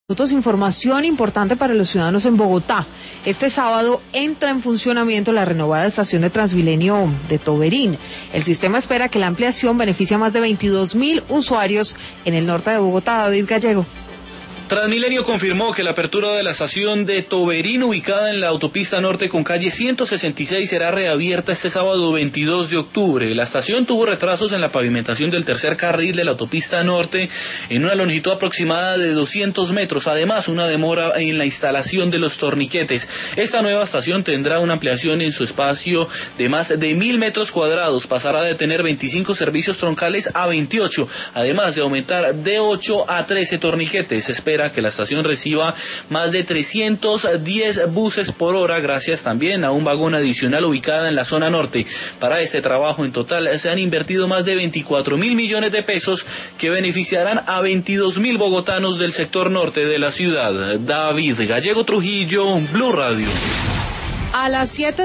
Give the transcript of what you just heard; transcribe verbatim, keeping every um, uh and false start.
Información importante para los ciudadanos en Bogotá. Este sábado entra en funcionamiento la renovada estación de Transmilenio de Toberín. El sistema espera que la ampliación beneficie a más de veintidós mil usuarios en el norte de Bogotá. David Gallego. Transmilenio confirmó que la apertura de la estación de Toberín, ubicada en la autopista norte con calle ciento sesenta y seis, será reabierta este sábado veintidós de octubre. La estación tuvo retrasos en la pavimentación del tercer carril de la autopista norte en una longitud aproximada de doscientos metros. Además, una demora en la instalación de los torniquetes. Esta nueva estación tendrá una ampliación en su espacio de más de mil metros cuadrados. Pasará de tener veinticinco servicios troncales a veintiocho, además de aumentar de ocho a trece torniquetes. Se espera que la estación reciba más de trescientos diez buses por hora, gracias también a un vagón adicional ubicado en la zona norte. Para este trabajo en total se han invertido más de veinticuatro mil millones de pesos que beneficiarán a veintidós mil bogotanos del sector norte de la ciudad. David Gallego Trujillo, Blue Radio. A las siete